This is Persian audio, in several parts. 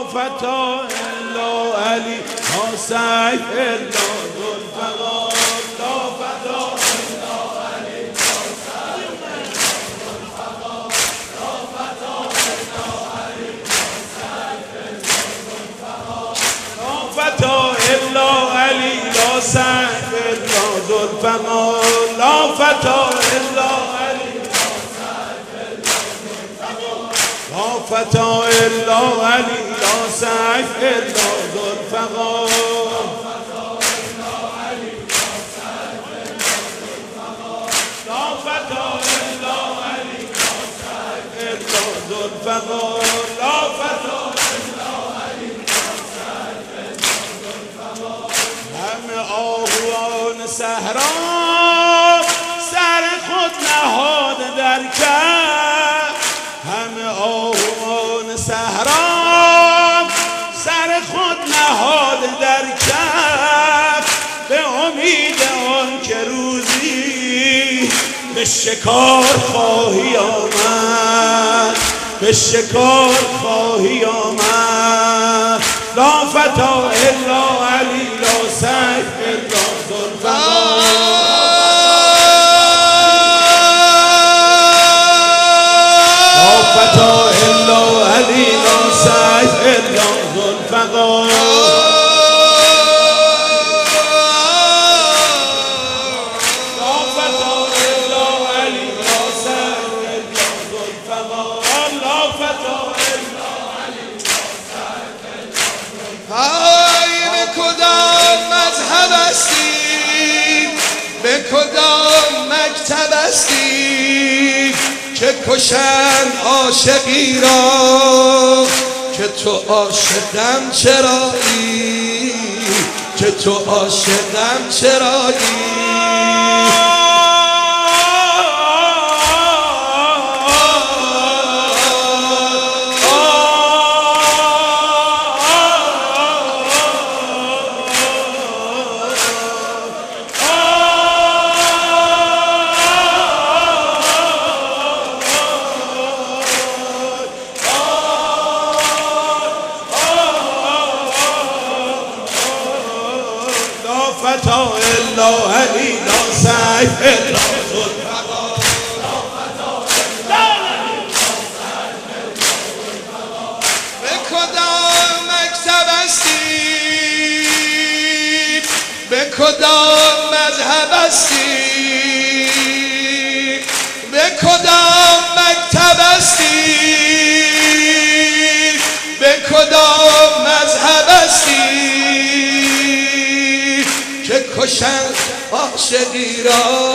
فتح الا علی لا سیف الا ذوالفقار لا فتح الا علی لا سیف الا ذوالفقار لا فتح الا علی لا سیف الا ذوالفقار لا فتح الا علی لا فتح الا علی لا سیف الا ذوالفقار لا فتح الا علی لا سیف الا ذوالفقار لا فتح الا علی لا سیف الا ذوالفقار همه آهوان صحرا سر خود نهاده در کف همه آهوان صحرا سر خود نهاده در کف به امید آن که روزی به شکار خواهی آمد به شکار خواهی آمد لا فتح الا علی لا سیف الا ذوالفقار فتح الا علی لا سیف الا ذوالفقار لا فتح الا علی لا سیف الا ذوالفقار لا فتح الا علی لا سیف الا ذوالفقار به کدام مذهب هستی به کدام مکتب هستی که کشند عاشقی را که تو عاشقم چرایی که تو عاشقم چرایی فتح الا علی لا سیف الا ذوالفقار لا فتح الا علی لا سیف الا ذوالفقار به کدام مکتب هستی به کدام مذهب هستی به کدام مکتب هستی به کدام مذهب هستی که کشند عاشقی را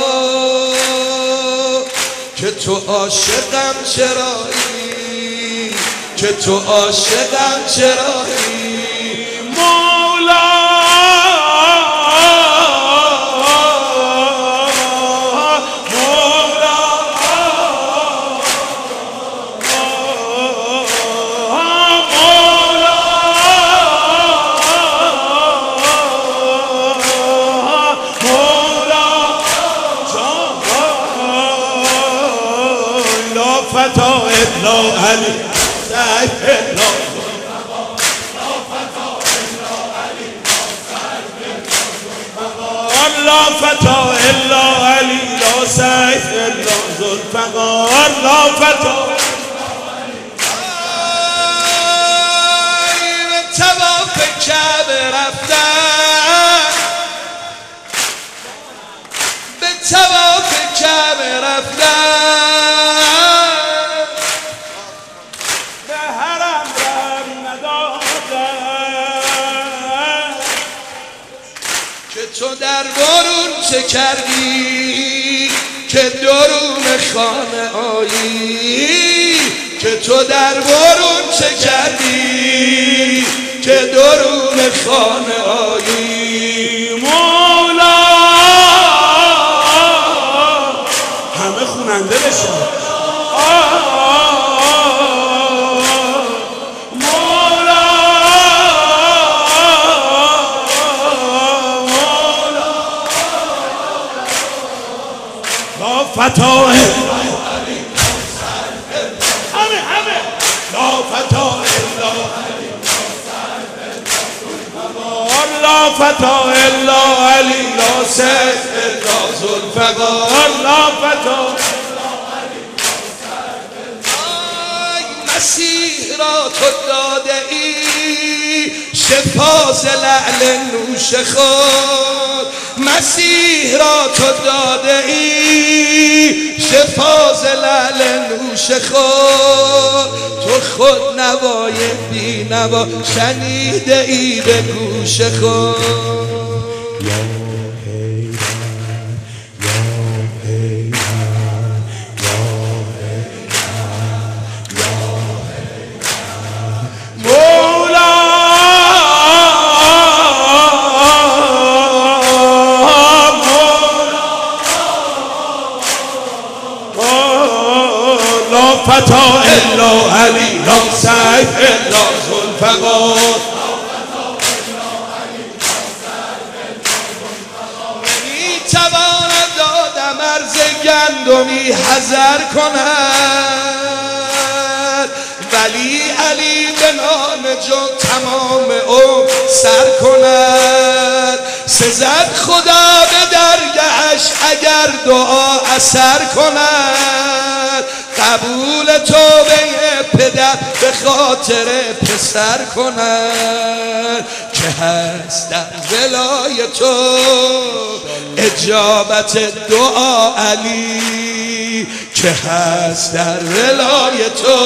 که تو عاشقم چرایی که تو عاشقم چرایی مولا فتح الا علی سیف الا ذوالفقار لا فتح الا علی لا فتح الا علی لا سیف الا ذوالفقار لا فتح به طواف کعبه رفتن به طواف کعبه رفتن تو در بارون چه کردی که درون خانه آیی که تو در بارون چه کردی که درون خانه آیی مولا همه خوننده بشن فتح همه لا فتح الا فتا الا علی لا سیف الا ذوالفقار لا فتا مسیح را تو داده ای شفا ز لعل نوش خود مسیح را تو داده ای شفا ز لعل نوش خود تو خود نوای بی نوا شنیده ای به گوش خود فتا الا علی لا سیف الا ذوالفقار نمیتواند آدم ارز گندمی حذر کند ولی علی به نام جان تمام او سر کند سزد خدا به درگهش اگر دعا اثر کند قبول توبه پدر به خاطر پسر کند که هست در ولای تو اجابت دعا علی که هست در ولای تو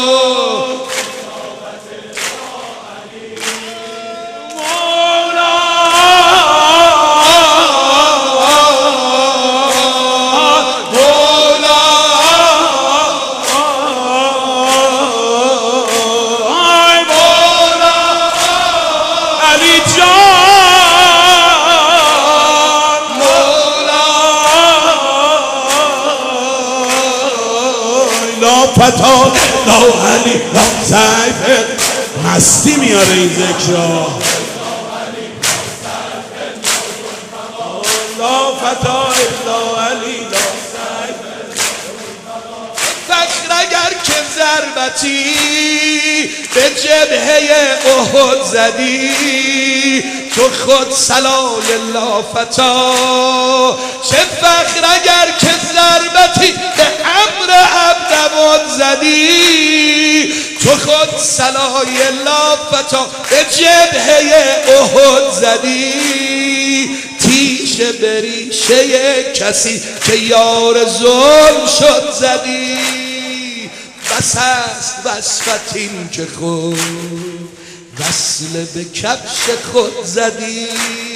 فتا لا علی لا سیف مستی میاره این ذکرها لا فتا لا علی لا سیف فخر اگر که ضربتی به جبهه احد زدی تو خود سلال لا فتا چه فخر اگر که ضربتی به امر عبدود زدی تو خود سلای لا فتا به جبهه احد زدی تیشه بریشه کسی که یار ظلم شد زدی بس است وصفت این که خود وصل به کفش خود زدی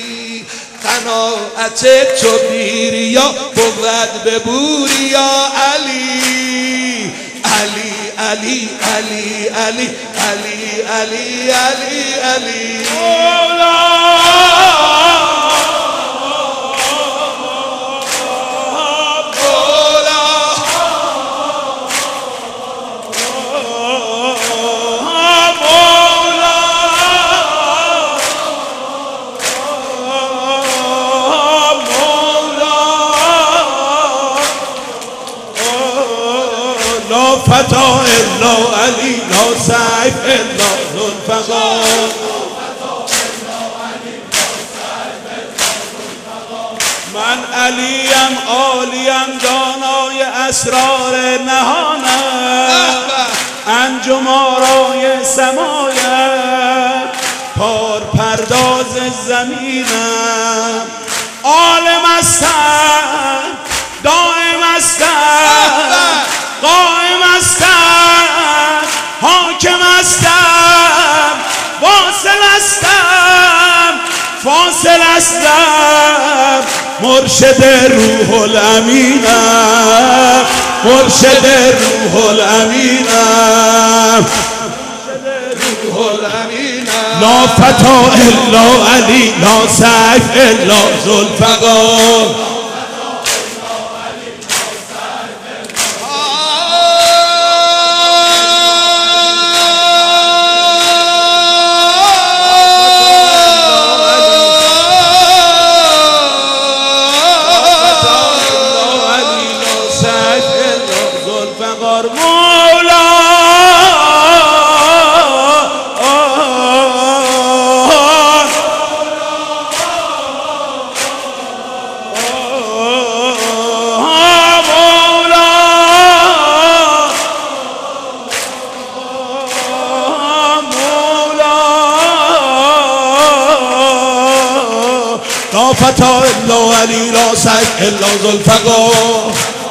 قناعت تو بیریا بود به بوریا علی علی علی علی علی علی علی علی علی فتا الا علی لا سیف الا ذوالفقار من علیم عالیم دانای اسرار نهانم انجم آرای سمایم پار پرداز زمینم عالم هستم دائم هستم قائم هستم حاکم هستم واصل هستم فاصل هستم مرشد روح الامینم مرشد روح الامینم لا فتا الا علی لا سیف الا ذوالفقار فتا الا علی لا سیف الا ذوالفقار